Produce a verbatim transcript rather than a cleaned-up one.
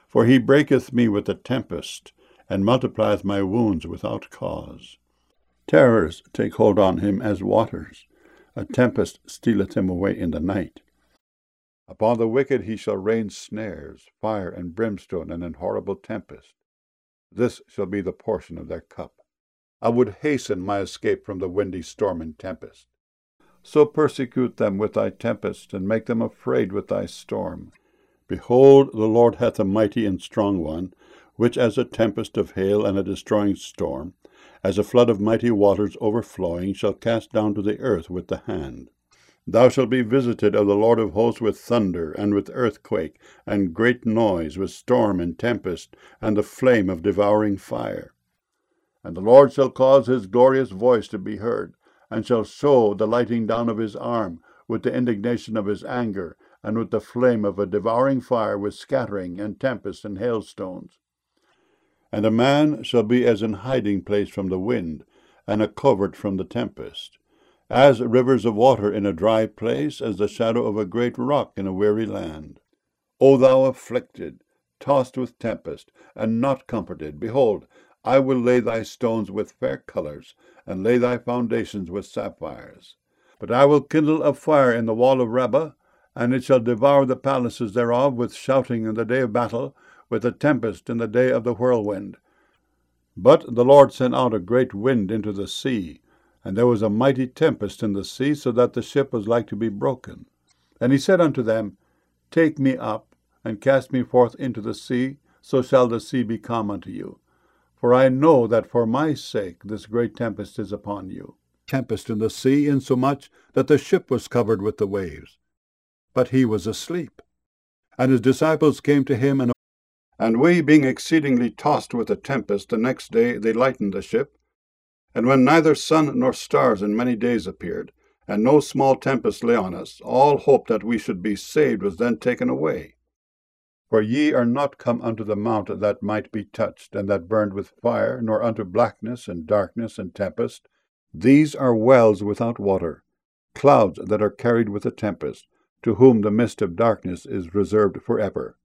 For he breaketh me with a tempest, and multiplieth my wounds without cause. Terrors take hold on him as waters. A tempest stealeth him away in the night. Upon the wicked he shall rain snares, fire and brimstone, and an horrible tempest. This shall be the portion of their cup. I would hasten my escape from the windy storm and tempest. So persecute them with thy tempest, and make them afraid with thy storm. Behold, the Lord hath a mighty and strong one, which as a tempest of hail and a destroying storm, as a flood of mighty waters overflowing, shall cast down to the earth with the hand. Thou shalt be visited of the Lord of hosts with thunder, and with earthquake, and great noise, with storm and tempest, and the flame of devouring fire. And the Lord shall cause his glorious voice to be heard, and shall show the lighting down of his arm, with the indignation of his anger, and with the flame of a devouring fire, with scattering, and tempest, and hailstones. And a man shall be as an hiding place from the wind, and a covert from the tempest, as rivers of water in a dry place, as the shadow of a great rock in a weary land. O thou afflicted, tossed with tempest, and not comforted, behold, I will lay thy stones with fair colours, and lay thy foundations with sapphires. But I will kindle a fire in the wall of Rabbah, and it shall devour the palaces thereof with shouting in the day of battle, with a tempest in the day of the whirlwind. But the Lord sent out a great wind into the sea, and there was a mighty tempest in the sea, so that the ship was like to be broken. And he said unto them, Take me up, and cast me forth into the sea, so shall the sea be calm unto you. For I know that for my sake this great tempest is upon you. Tempest in the sea, insomuch that the ship was covered with the waves. But he was asleep. And his disciples came to him, and And we, being exceedingly tossed with a tempest, the next day they lightened the ship. And when neither sun nor stars in many days appeared, and no small tempest lay on us, all hope that we should be saved was then taken away. For ye are not come unto the mount that might be touched, and that burned with fire, nor unto blackness, and darkness, and tempest. These are wells without water, clouds that are carried with a tempest, to whom the mist of darkness is reserved for ever.